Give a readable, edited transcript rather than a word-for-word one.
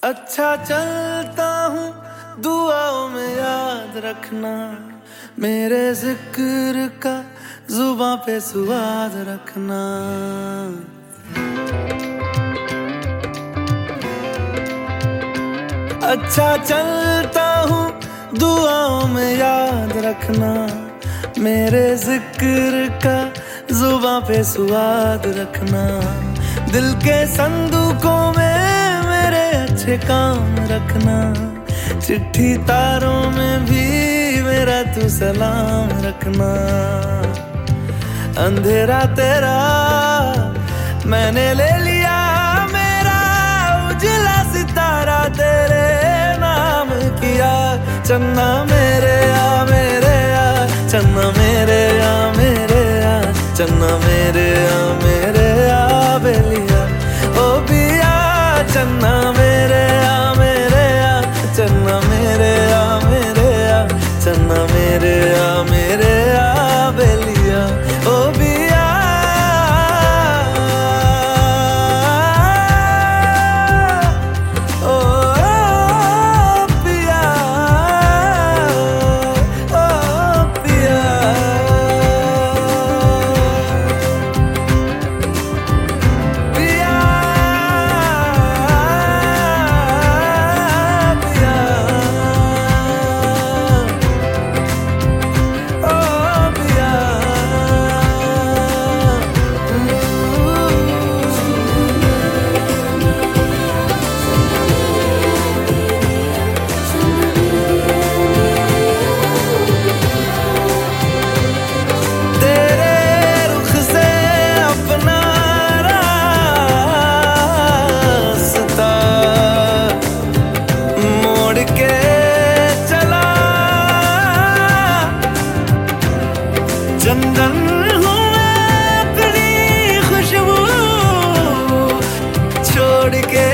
अच्छा चलता हूँ दुआओं में याद रखना, मेरे जिक्र का जुबां पे सुवाद रखना। अच्छा चलता हूँ दुआओं में याद रखना, मेरे जिक्र का जुबां पे सुवाद रखना। दिल के संदूकों में मेरे अच्छे काम रखना, चिट्ठी तारों में भी मेरा तू सलाम रखना। अंधेरा तेरा मैंने ले लिया, मेरा उजला सितारा तेरे नाम किया। चन्ना मेरे आ मेरे आ, चन्ना मेरे आ मेरे आ, चन्ना मेरे आ मेरे आ बेलिया ओ बिया। चन्ना मेरे आ मेरे आ, चन्ना मेरे आ मेरे आ, चन्ना मेरे आ मेरे आ बेलिया ओ बिया। चंदन हूँ मैं अपनी खुशबू छोड़ के